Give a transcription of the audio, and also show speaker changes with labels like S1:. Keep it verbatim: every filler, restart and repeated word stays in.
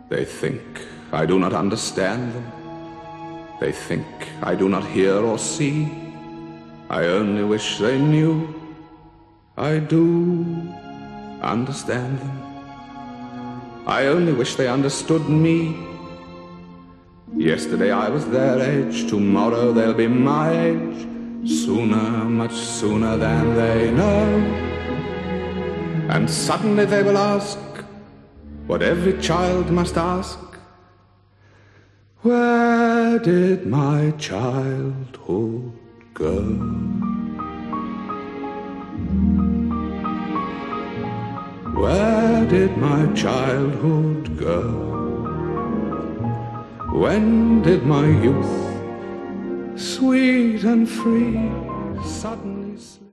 S1: They think I do not understand them. They think I do not hear or see. I only wish they knew I do understand them. I only wish they understood me. Yesterday I was their age, tomorrow they'll be my age. Sooner, much sooner than they know. And suddenly they will ask what every child must ask: where did my childhood go? Where did my childhood go? When did my youth, sweet and free, suddenly slip?